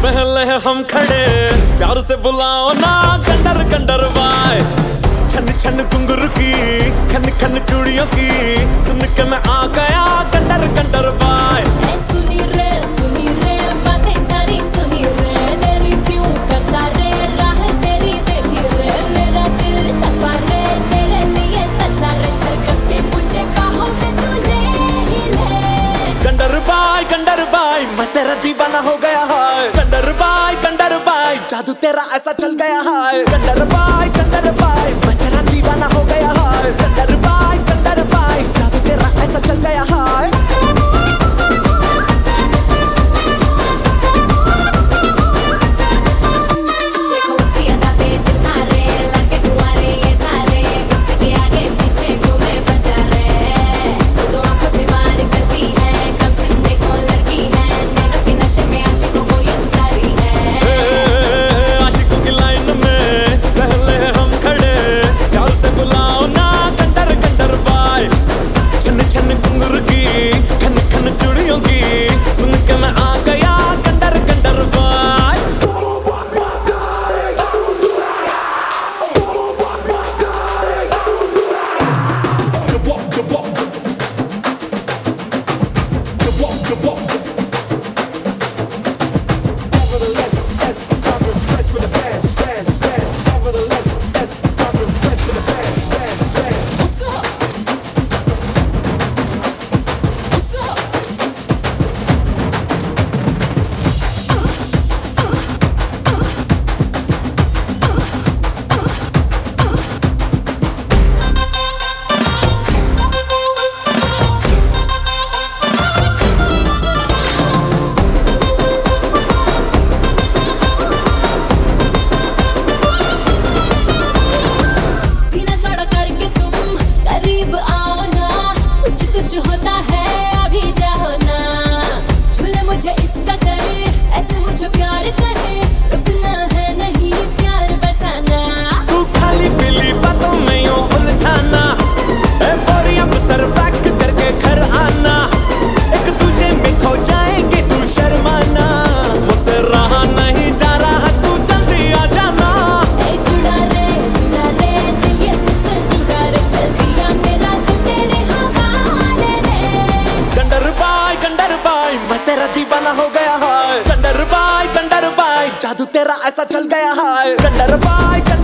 पहले हम खड़े प्यार से बुलाओ ना कंडर कंडर बाय। छन छन घुंघरू की खन खन चूड़ियों की सुन के मैं आ गया कंडर कंडर बाय। सुनी रे बातें सारी सुनी रे, देरी क्यों करता रे, राह तेरी देखी रे, मेरा दिल तपा रे, तेरे लिए तरसा रे, चल कस के मुझे बाहों में तू ले ही ले। कंडर बाय मैं तेरा दीवाना हो गया है। कंडर बाय जादू तेरा ऐसा चल गया है। कंडर बाय मैं तेरा दीवाना हो गया है। कंडर बाय जादू तेरा ऐसा चल गया है। देखो उसकी अदा पे दिल हारे, लड़के कुंवारे ये सारे, उसके आगे पीछे घूमे बजा रे। वो तो आंखों से वार करती है, कम सिन देखो लड़की है, नैनों के नशे में आशिकों को ये उतारी है। आशिकों की लाइन में पहले हम खड़े, प्यार से बुलाओ ना कंडर कंडर बाय। छन छन घुंघरू की खन खन चूड़ियों की सुन के मैं आ गया कंडर कंडर बाय। कुछ होता है अभी जाओ ना, झूले मुझे इसका कर, ऐसे मुझे प्यार करे, रुकना है नहीं प्यार बरसाना। तू खाली पीली बातों में यूं उलझाना, बोरियां बिस्तर पैक करके घर आना, एक तुझे में खो जाएंगे तू शर्माना, मुझसे रहा नहीं जा रहा तू जल्दी आ जाना। जुड़ा रे दिल ये मुझसे जुड़ा रे, चल दिया मेरा दिल तेरे हवाले रे। कंडर बाय मैं तेरा दीवाना हो गया है। कंडर बाय जादू तेरा ऐसा चल गया है। कंडर बाय